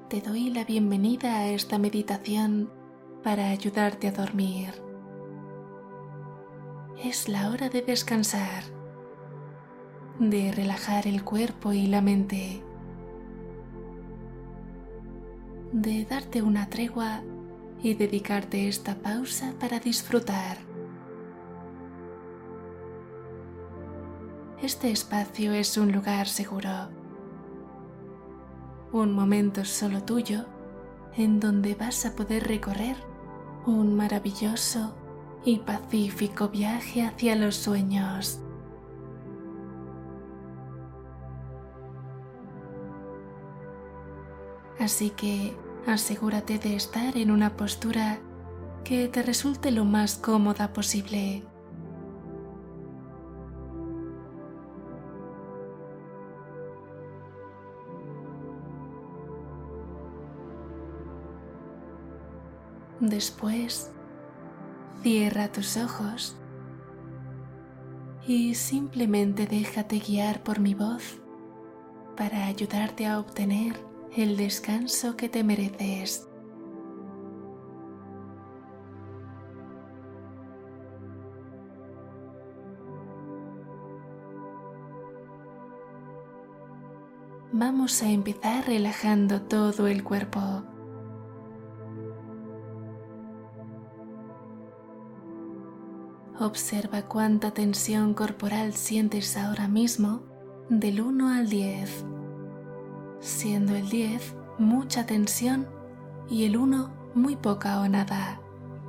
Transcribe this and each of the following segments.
te doy la bienvenida a esta meditación para ayudarte a dormir. Es la hora de descansar, de relajar el cuerpo y la mente, de darte una tregua y dedicarte esta pausa para disfrutar. Este espacio es un lugar seguro, un momento solo tuyo en donde vas a poder recorrer un maravilloso y pacífico viaje hacia los sueños. Así que asegúrate de estar en una postura que te resulte lo más cómoda posible. Después, cierra tus ojos y simplemente déjate guiar por mi voz para ayudarte a obtener el descanso que te mereces. Vamos a empezar relajando todo el cuerpo. Observa cuánta tensión corporal sientes ahora mismo del 1 al 10, siendo el 10 mucha tensión y el 1 muy poca o nada.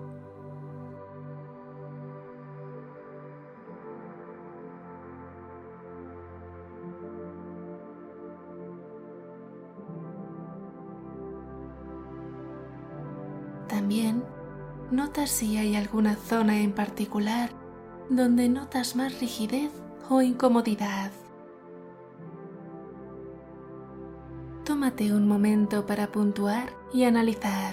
También nota si hay alguna zona en particular donde notas más rigidez o incomodidad. Tómate un momento para puntuar y analizar.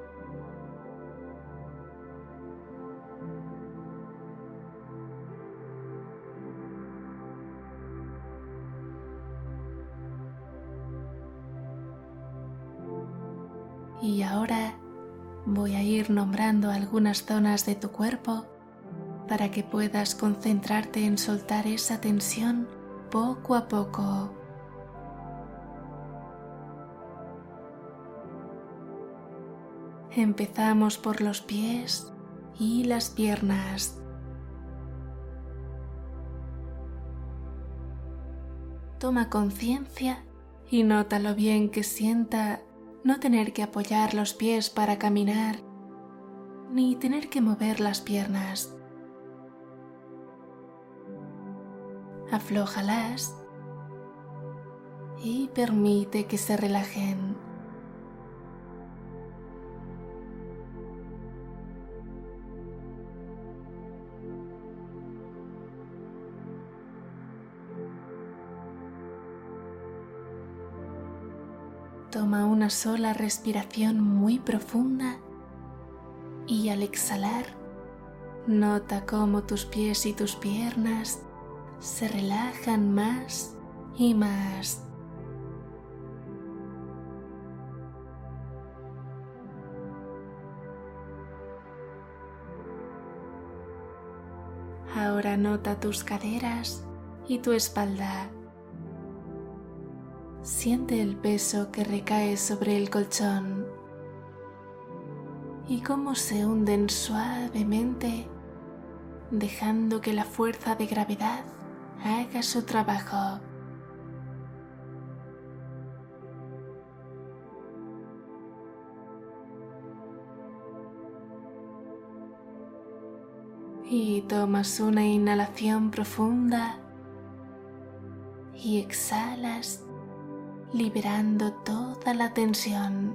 Y ahora voy a ir nombrando algunas zonas de tu cuerpo para que puedas concentrarte en soltar esa tensión poco a poco. Empezamos por los pies y las piernas. Toma conciencia y nota lo bien que sienta no tener que apoyar los pies para caminar, ni tener que mover las piernas. Aflójalas y permite que se relajen. Toma una sola respiración muy profunda y al exhalar, nota cómo tus pies y tus piernas se relajan más y más. Ahora nota tus caderas y tu espalda. Siente el peso que recae sobre el colchón y cómo se hunden suavemente, dejando que la fuerza de gravedad haga su trabajo. Y tomas una inhalación profunda y exhalas, liberando toda la tensión.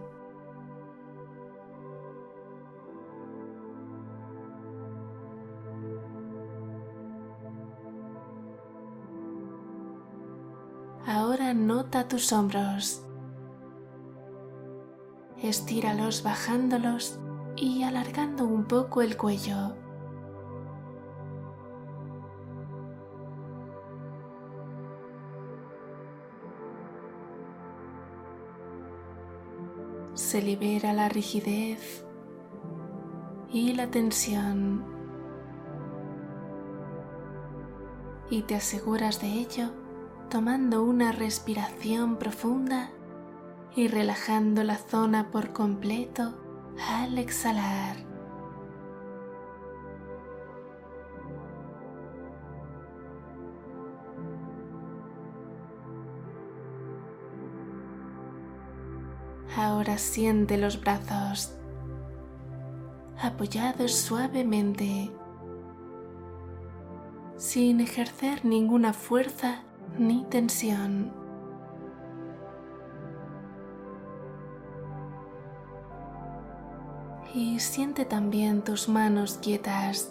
Ahora nota tus hombros. Estíralos bajándolos y alargando un poco el cuello. se libera la rigidez y la tensión, y te aseguras de ello tomando una respiración profunda y relajando la zona por completo al exhalar. Ahora siente los brazos apoyados suavemente, sin ejercer ninguna fuerza ni tensión. Y siente también tus manos quietas.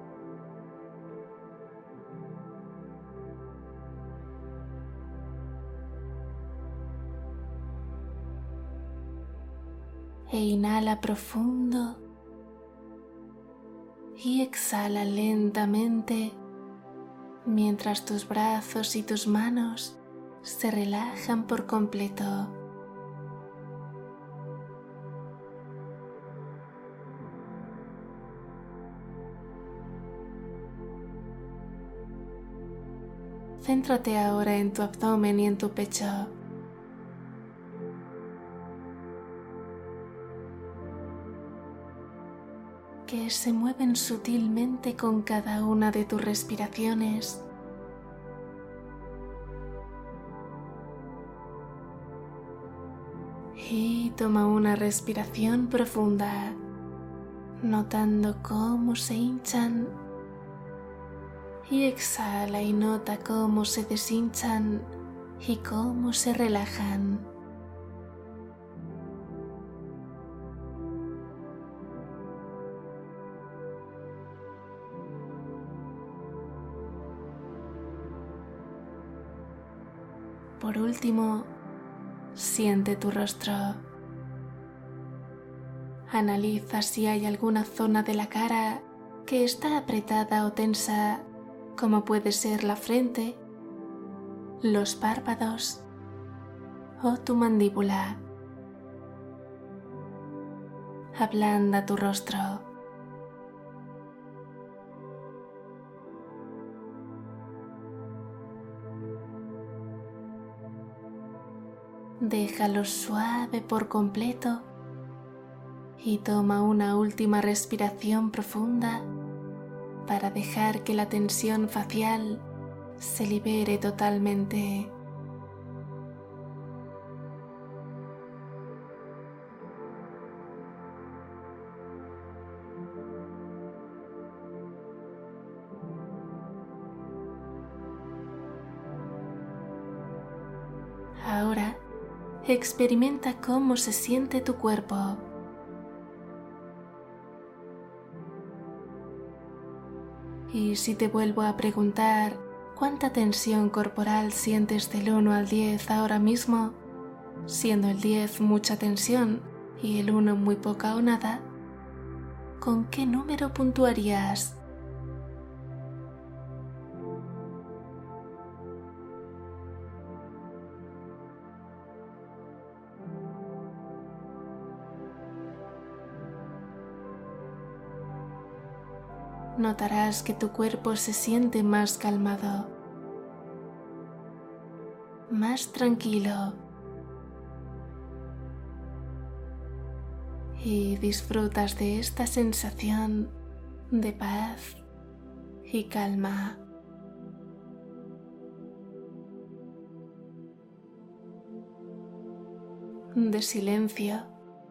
E inhala profundo y exhala lentamente mientras tus brazos y tus manos se relajan por completo. Céntrate ahora en tu abdomen y en tu pecho. Que se mueven sutilmente con cada una de tus respiraciones. Y toma una respiración profunda, notando cómo se hinchan. Y exhala y nota cómo se deshinchan y cómo se relajan. Por último, siente tu rostro. Analiza si hay alguna zona de la cara que está apretada o tensa, como puede ser la frente, los párpados o tu mandíbula. Ablanda tu rostro. Déjalo suave por completo y toma una última respiración profunda para dejar que la tensión facial se libere totalmente. Ahora experimenta cómo se siente tu cuerpo. Y si te vuelvo a preguntar cuánta tensión corporal sientes del 1 al 10 ahora mismo, siendo el 10 mucha tensión y el 1 muy poca o nada, ¿con qué número puntuarías? Notarás que tu cuerpo se siente más calmado, más tranquilo, y disfrutas de esta sensación de paz y calma. De silencio,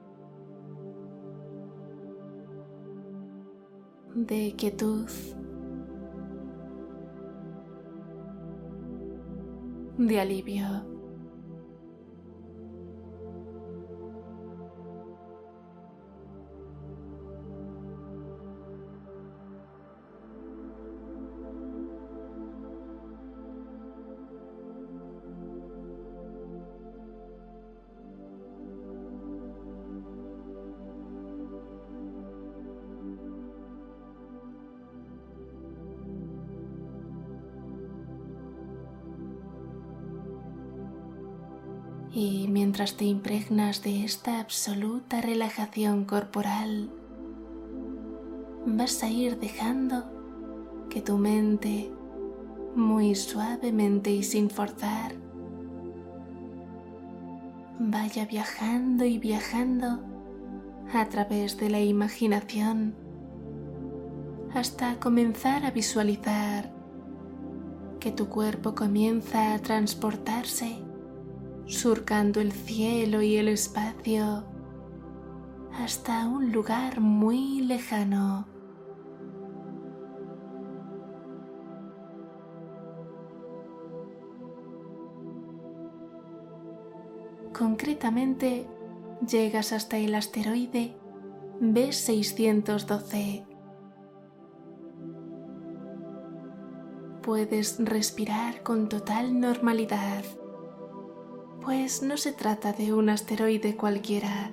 de quietud, de alivio. Y mientras te impregnas de esta absoluta relajación corporal, vas a ir dejando que tu mente, muy suavemente y sin forzar, vaya viajando y viajando a través de la imaginación hasta comenzar a visualizar que tu cuerpo comienza a transportarse surcando el cielo y el espacio hasta un lugar muy lejano. Concretamente, llegas hasta el asteroide B612. Puedes respirar con total normalidad, pues no se trata de un asteroide cualquiera.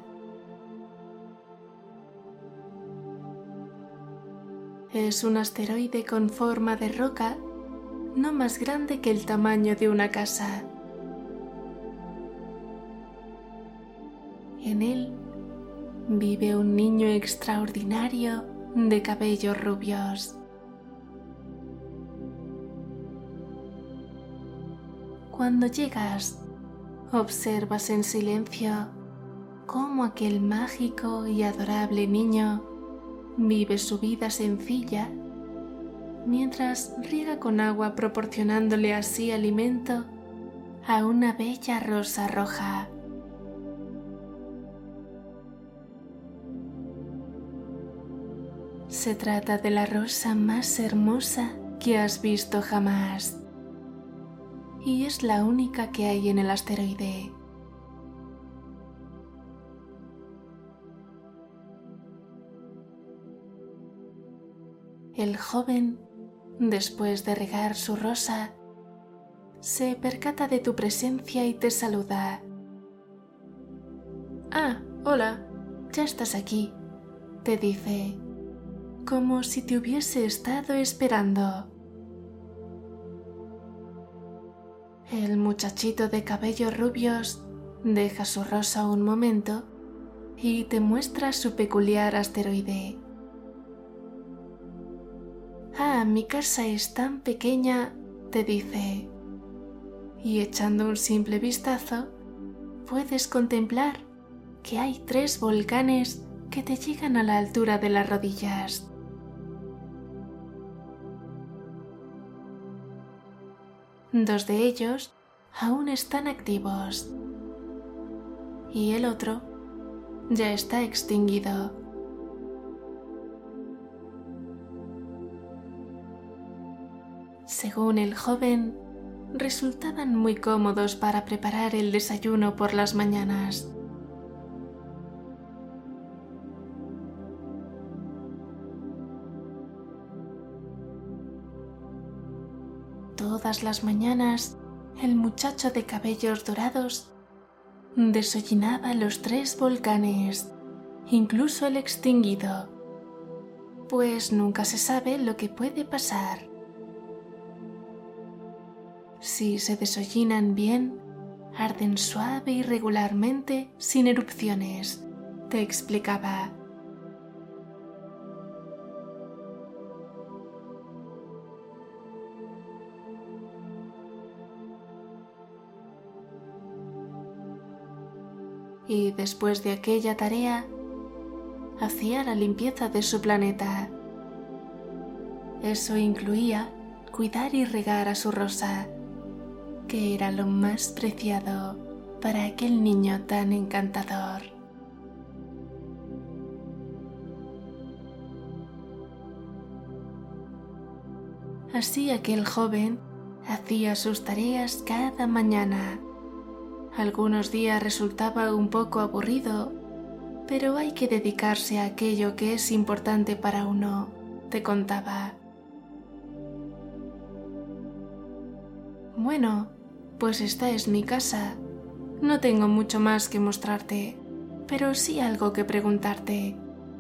Es un asteroide con forma de roca, no más grande que el tamaño de una casa. En él vive un niño extraordinario de cabellos rubios. Cuando llegas, observas en silencio cómo aquel mágico y adorable niño vive su vida sencilla mientras riega con agua, proporcionándole así alimento a una bella rosa roja. Se trata de la rosa más hermosa que has visto jamás, y es la única que hay en el asteroide. El joven, después de regar su rosa, se percata de tu presencia y te saluda. «Ah, hola, ya estás aquí», te dice, como si te hubiese estado esperando. El muchachito de cabellos rubios deja su rosa un momento y te muestra su peculiar asteroide. «Ah, mi casa es tan pequeña», te dice, y echando un simple vistazo, puedes contemplar que hay 3 volcanes que te llegan a la altura de las rodillas. Dos de ellos aún están activos y el otro ya está extinguido. Según el joven, resultaban muy cómodos para preparar el desayuno por las mañanas. Todas las mañanas, el muchacho de cabellos dorados desollinaba los 3 volcanes, incluso el extinguido, pues nunca se sabe lo que puede pasar. Si se desollinan bien, arden suave y regularmente sin erupciones, te explicaba. Y después de aquella tarea, hacía la limpieza de su planeta. Eso incluía cuidar y regar a su rosa, que era lo más preciado para aquel niño tan encantador. Así aquel joven hacía sus tareas cada mañana. Algunos días resultaba un poco aburrido, pero hay que dedicarse a aquello que es importante para uno, te contaba. Bueno, pues esta es mi casa. No tengo mucho más que mostrarte, pero sí algo que preguntarte.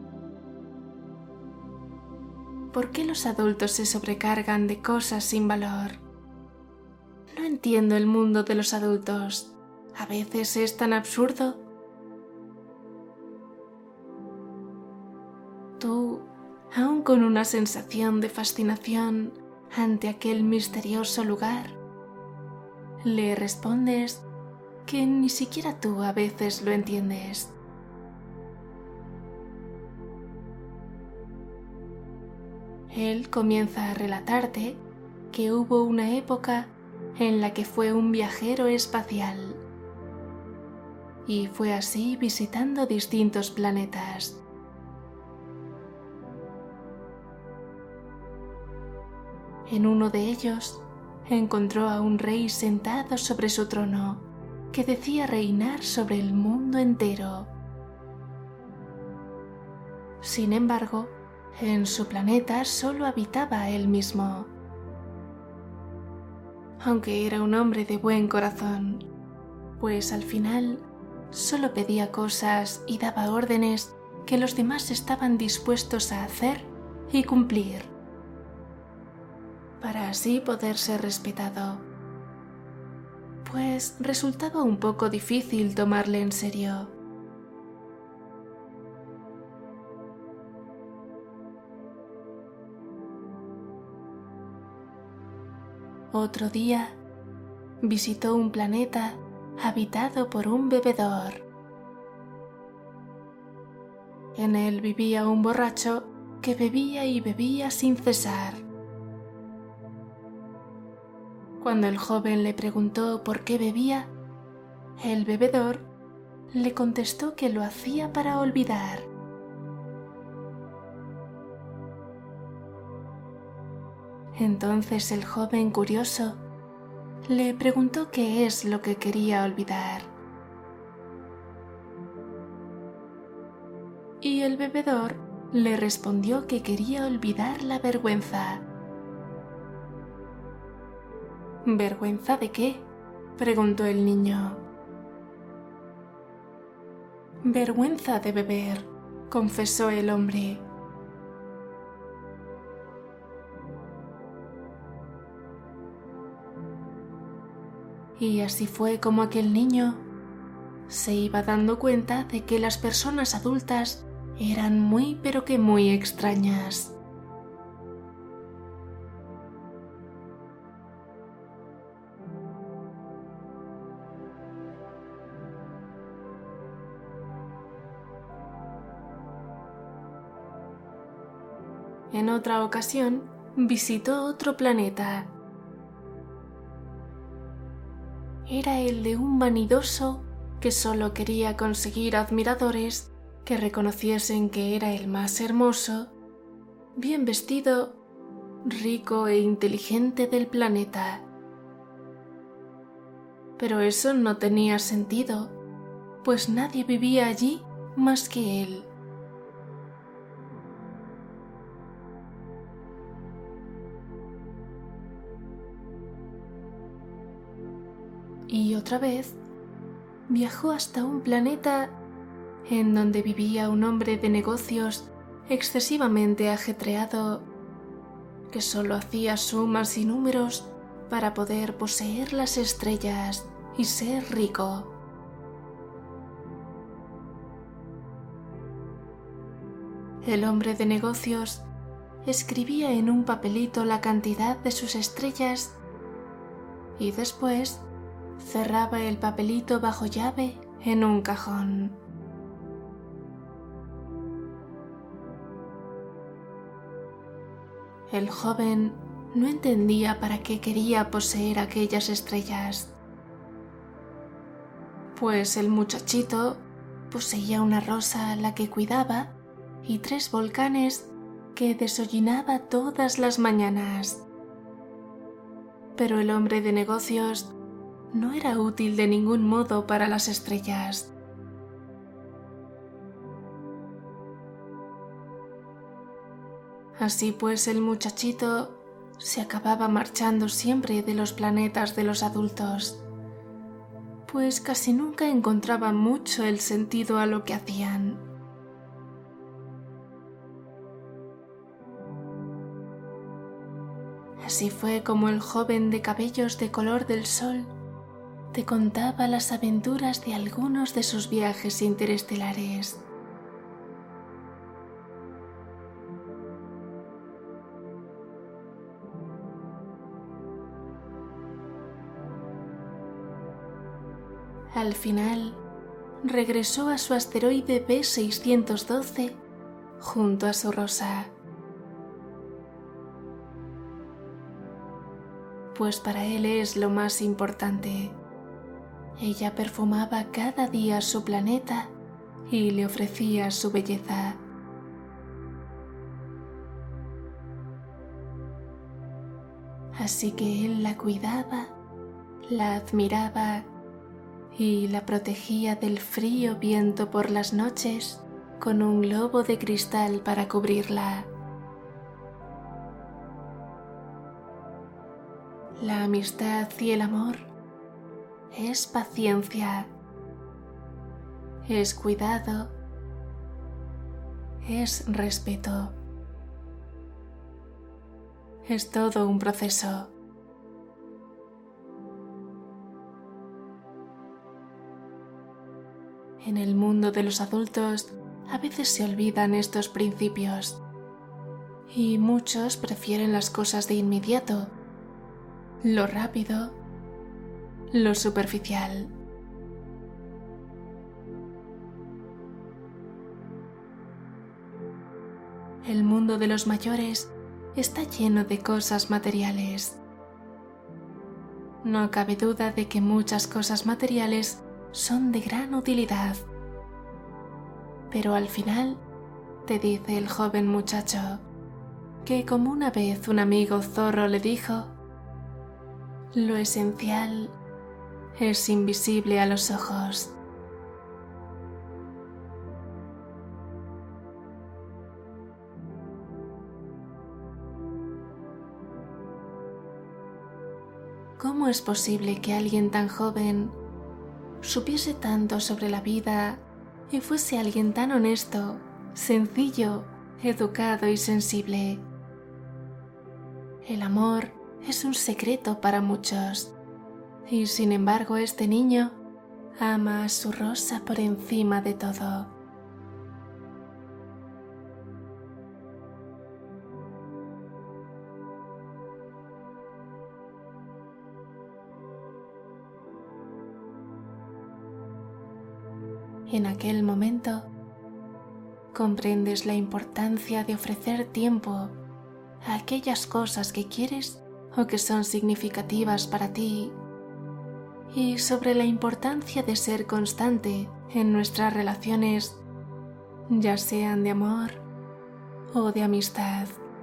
¿Por qué los adultos se sobrecargan de cosas sin valor? No entiendo el mundo de los adultos. a veces es tan absurdo. Tú, aún con una sensación de fascinación ante aquel misterioso lugar, le respondes que ni siquiera tú a veces lo entiendes. Él comienza a relatarte que hubo una época en la que fue un viajero espacial y fue así visitando distintos planetas. En uno de ellos encontró a un rey sentado sobre su trono que decía reinar sobre el mundo entero. Sin embargo, en su planeta solo habitaba él mismo. Aunque era un hombre de buen corazón, pues al final solo pedía cosas y daba órdenes que los demás estaban dispuestos a hacer y cumplir, para así poder ser respetado, pues resultaba un poco difícil tomarle en serio. Otro día visitó un planeta habitado por un bebedor. En él vivía un borracho que bebía y bebía sin cesar. Cuando el joven le preguntó por qué bebía, el bebedor le contestó que lo hacía para olvidar. Entonces el joven curioso le preguntó qué es lo que quería olvidar. Y el bebedor le respondió que quería olvidar la vergüenza. ¿Vergüenza de qué?, preguntó el niño. Vergüenza de beber, confesó el hombre. Y así fue como aquel niño se iba dando cuenta de que las personas adultas eran muy pero que muy extrañas. En otra ocasión visitó otro planeta. Era el de un vanidoso que solo quería conseguir admiradores que reconociesen que era el más hermoso, bien vestido, rico e inteligente del planeta. Pero eso no tenía sentido, pues nadie vivía allí más que él. Y otra vez viajó hasta un planeta en donde vivía un hombre de negocios excesivamente ajetreado que solo hacía sumas y números para poder poseer las estrellas y ser rico. El hombre de negocios escribía en un papelito la cantidad de sus estrellas y después cerraba el papelito bajo llave en un cajón. El joven no entendía para qué quería poseer aquellas estrellas, pues el muchachito poseía una rosa a la que cuidaba y 3 volcanes que desollinaba todas las mañanas. Pero el hombre de negocios no era útil de ningún modo para las estrellas. Así pues, el muchachito se acababa marchando siempre de los planetas de los adultos, pues casi nunca encontraba mucho el sentido a lo que hacían. Así fue como el joven de cabellos de color del sol te contaba las aventuras de algunos de sus viajes interestelares. Al final, regresó a su asteroide B612 junto a su rosa. Pues para él es lo más importante. Ella perfumaba cada día su planeta y le ofrecía su belleza. Así que él la cuidaba, la admiraba y la protegía del frío viento por las noches con un globo de cristal para cubrirla. La amistad y el amor es paciencia, es cuidado, es respeto. Es todo un proceso. En el mundo de los adultos a veces se olvidan estos principios y muchos prefieren las cosas de inmediato, lo rápido, lo superficial. El mundo de los mayores está lleno de cosas materiales. No cabe duda de que muchas cosas materiales son de gran utilidad. Pero al final, te dice el joven muchacho, que como una vez un amigo zorro le dijo, lo esencial es invisible a los ojos. ¿Cómo es posible que alguien tan joven supiese tanto sobre la vida y fuese alguien tan honesto, sencillo, educado y sensible? El amor es un secreto para muchos, y sin embargo este niño ama a su rosa por encima de todo. En aquel momento, comprendes la importancia de ofrecer tiempo a aquellas cosas que quieres o que son significativas para ti, y sobre la importancia de ser constante en nuestras relaciones, ya sean de amor o de amistad.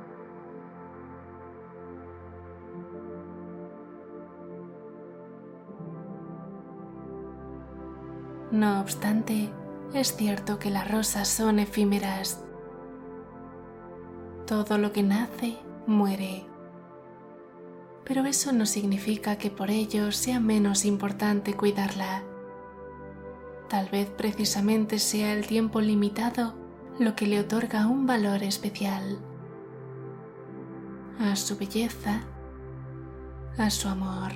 No obstante, es cierto que las rosas son efímeras. Todo lo que nace, muere. Pero eso no significa que por ello sea menos importante cuidarla. Tal vez precisamente sea el tiempo limitado lo que le otorga un valor especial a su belleza, a su amor.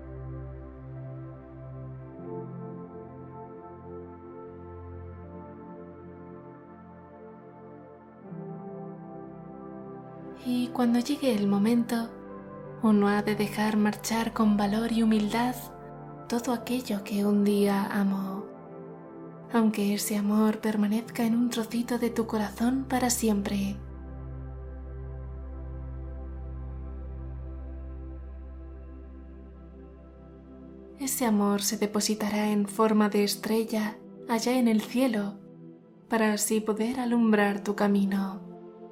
Y cuando llegue el momento, uno ha de dejar marchar con valor y humildad todo aquello que un día amó, aunque ese amor permanezca en un trocito de tu corazón para siempre. Ese amor se depositará en forma de estrella allá en el cielo, para así poder alumbrar tu camino.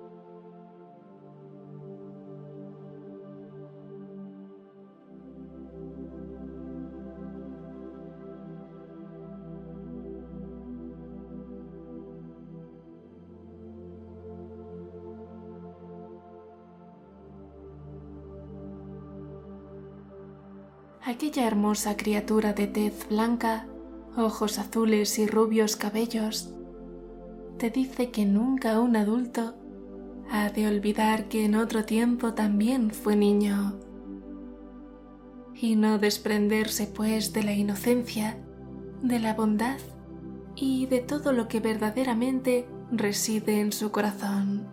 Aquella hermosa criatura de tez blanca, ojos azules y rubios cabellos, te dice que nunca un adulto ha de olvidar que en otro tiempo también fue niño y no desprenderse pues de la inocencia, de la bondad y de todo lo que verdaderamente reside en su corazón.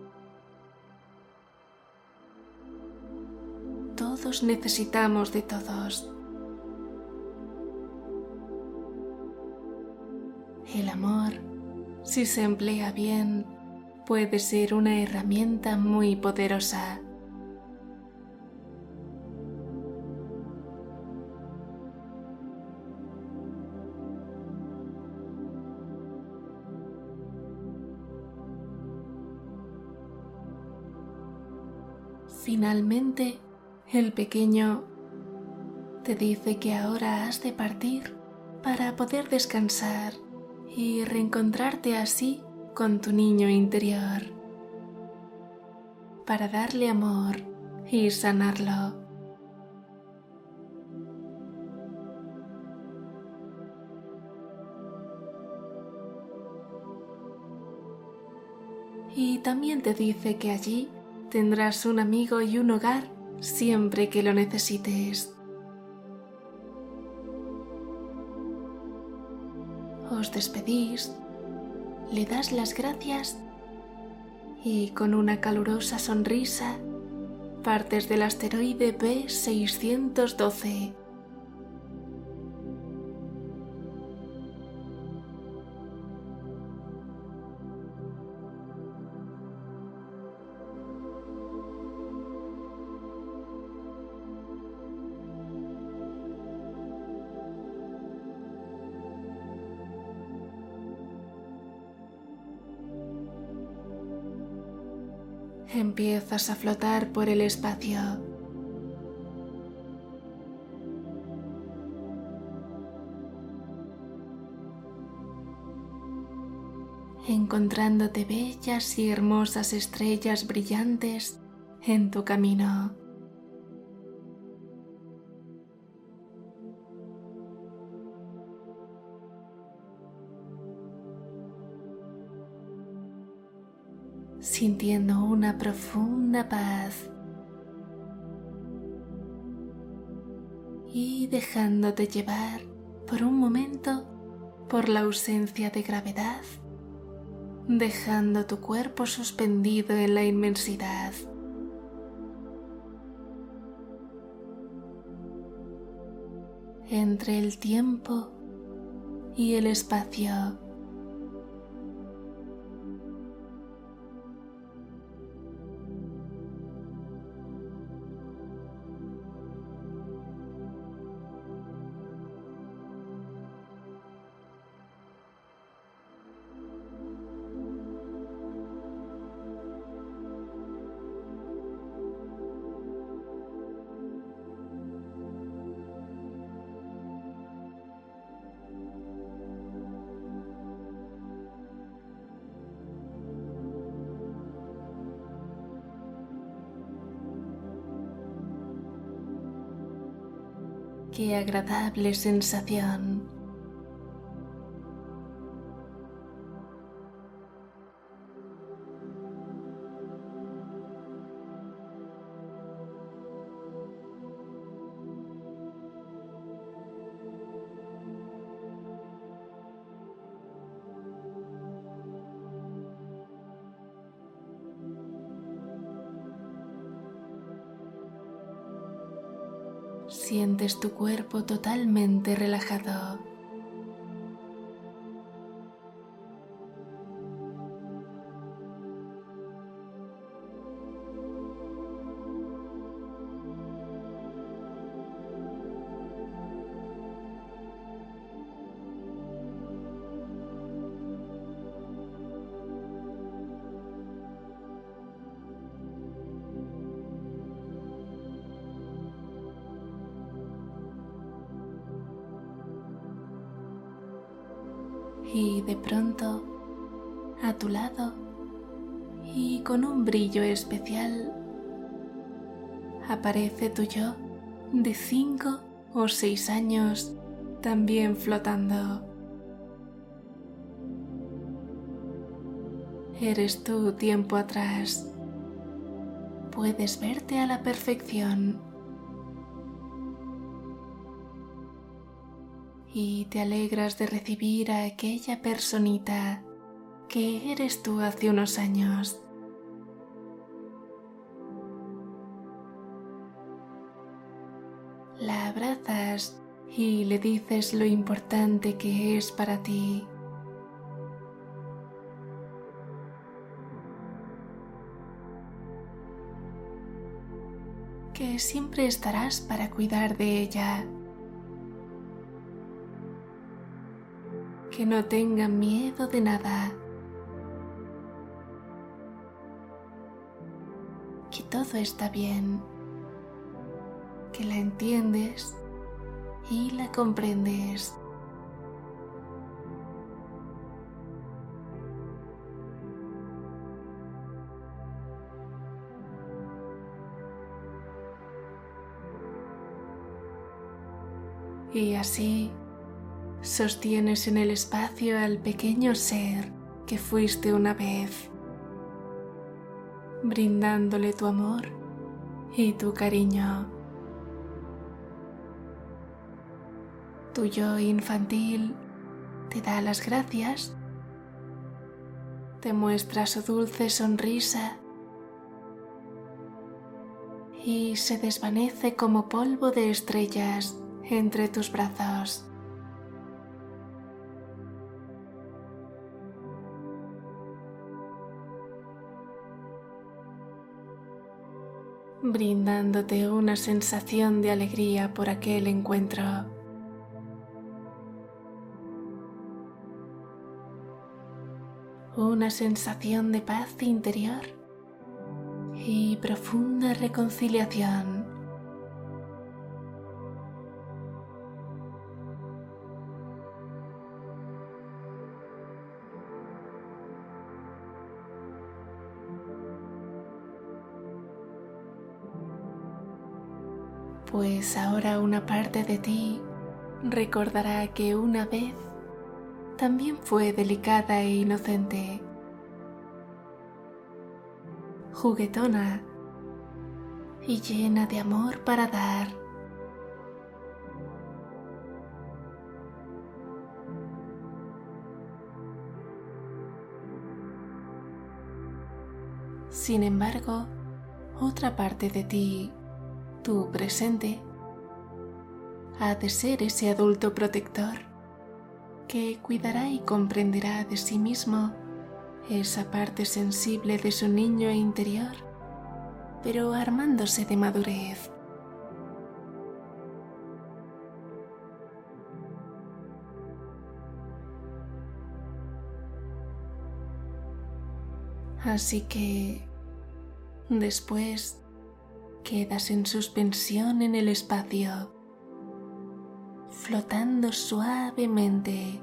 Todos necesitamos de todos. El amor, si se emplea bien, puede ser una herramienta muy poderosa. Finalmente, el pequeño te dice que ahora has de partir para poder descansar y reencontrarte así con tu niño interior, para darle amor y sanarlo. Y también te dice que allí tendrás un amigo y un hogar siempre que lo necesites. Os despedís, le das las gracias y con una calurosa sonrisa partes del asteroide B612. Empiezas a flotar por el espacio. Encontrándote bellas y hermosas estrellas brillantes en tu camino. Sintiendo una profunda paz y dejándote llevar por un momento por la ausencia de gravedad, dejando tu cuerpo suspendido en la inmensidad. Entre el tiempo y el espacio. Qué agradable sensación. Sientes tu cuerpo totalmente relajado. Y de pronto, a tu lado y con un brillo especial, aparece tu yo de 5 o 6 años también flotando. Eres tú tiempo atrás. Puedes verte a la perfección. y te alegras de recibir a aquella personita que eres tú hace unos años. La abrazas y le dices lo importante que es para ti. Que siempre estarás para cuidar de ella. Que no tenga miedo de nada. Que todo está bien. Que la entiendes y la comprendes. Y así sostienes en el espacio al pequeño ser que fuiste una vez, brindándole tu amor y tu cariño. Tu yo infantil te da las gracias, te muestra su dulce sonrisa y se desvanece como polvo de estrellas entre tus brazos. Brindándote una sensación de alegría por aquel encuentro. Una sensación de paz interior y profunda reconciliación. Pues ahora una parte de ti recordará que una vez también fue delicada e inocente, juguetona y llena de amor para dar. Sin embargo, otra parte de ti, tu presente, ha de ser ese adulto protector que cuidará y comprenderá de sí mismo esa parte sensible de su niño interior, pero armándose de madurez. Así que después quedas en suspensión en el espacio, flotando suavemente.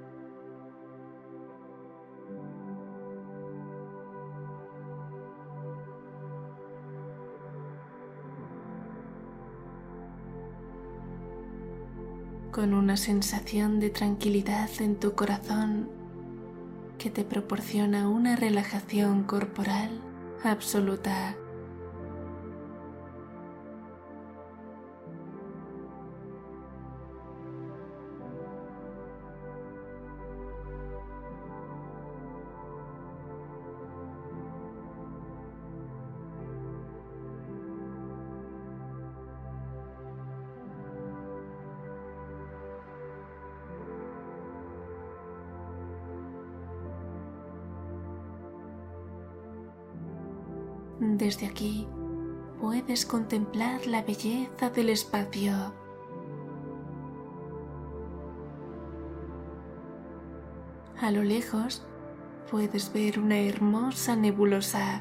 Con una sensación de tranquilidad en tu corazón que te proporciona una relajación corporal absoluta. Desde aquí puedes contemplar la belleza del espacio. A lo lejos puedes ver una hermosa nebulosa.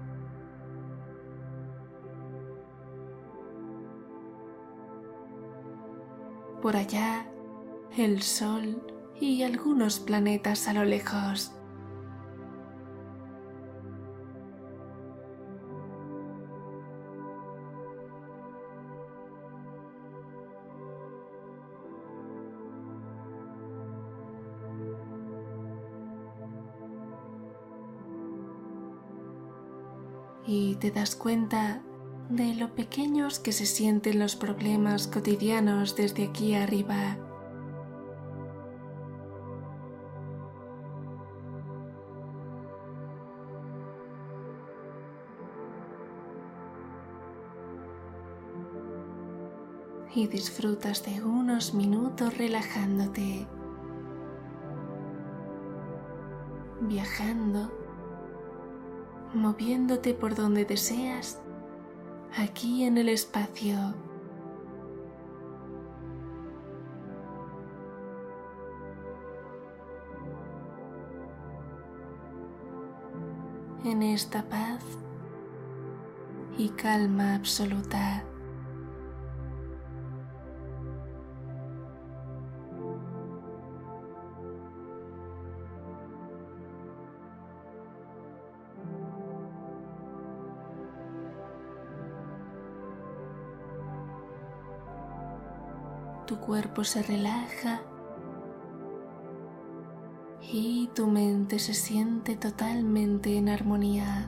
Por allá, el Sol y algunos planetas a lo lejos. Y te das cuenta de lo pequeños que se sienten los problemas cotidianos desde aquí arriba, y disfrutas de unos minutos relajándote, viajando, moviéndote por donde deseas, aquí en el espacio. En esta paz y calma absoluta. Tu cuerpo se relaja y tu mente se siente totalmente en armonía.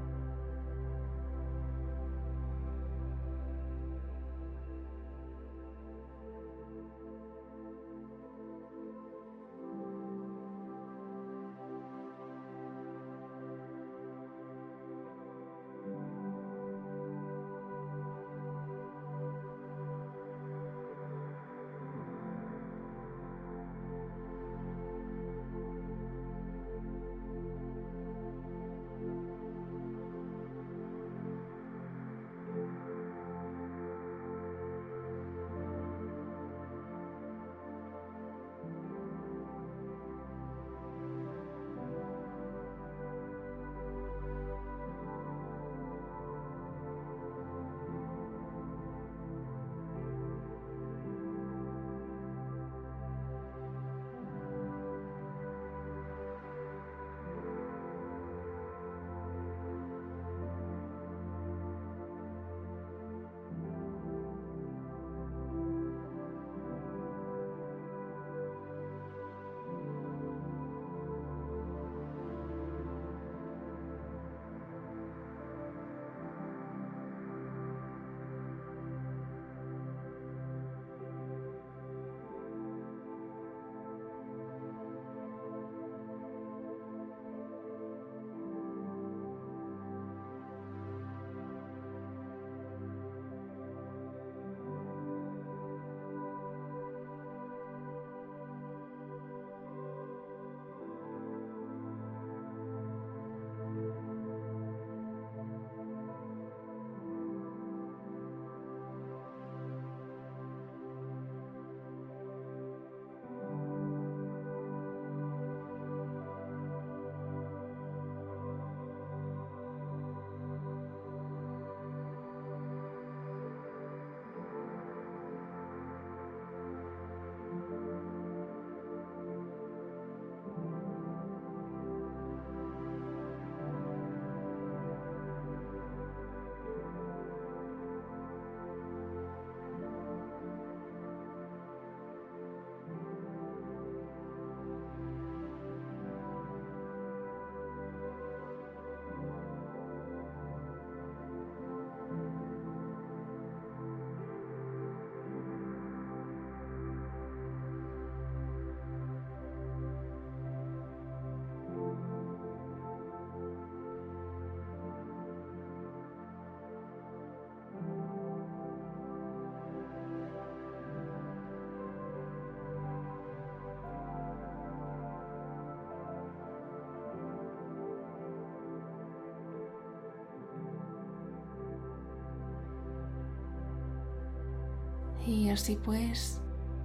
Y así pues,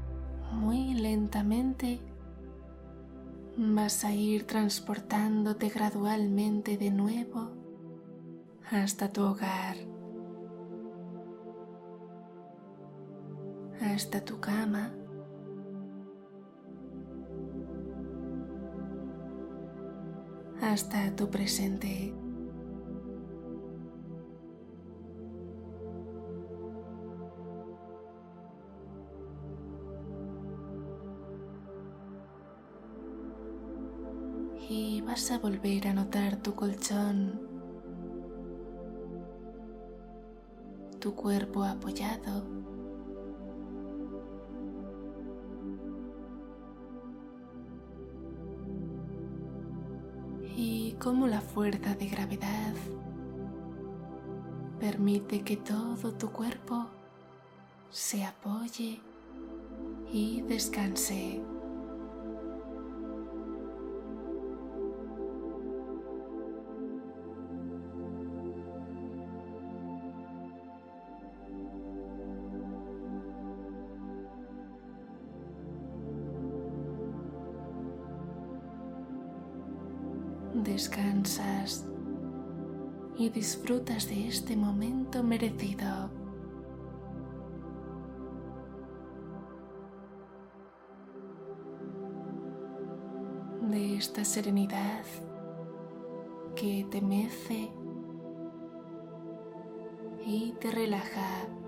muy lentamente, vas a ir transportándote gradualmente de nuevo hasta tu hogar, hasta tu cama, hasta tu presente. Y vas a volver a notar tu colchón, tu cuerpo apoyado, y cómo la fuerza de gravedad permite que todo tu cuerpo se apoye y descanse. Descansas y disfrutas de este momento merecido. De esta serenidad que te mece y te relaja.